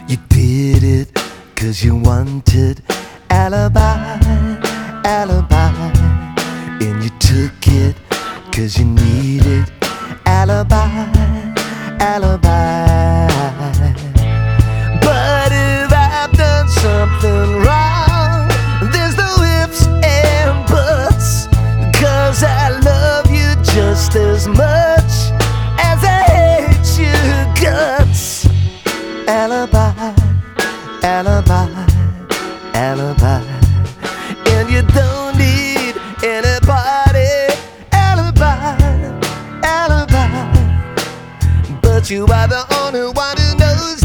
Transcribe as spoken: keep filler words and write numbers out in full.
You did it 'cause you wanted alibi, alibi. And you took it 'cause you needed alibi, alibi. But if I've done something wrong, there's no ifs and buts, 'cause I love you just as much as I hate your guts. Alibi, alibi, alibi. And you don't need anybody. Alibi, alibi. But you are the only one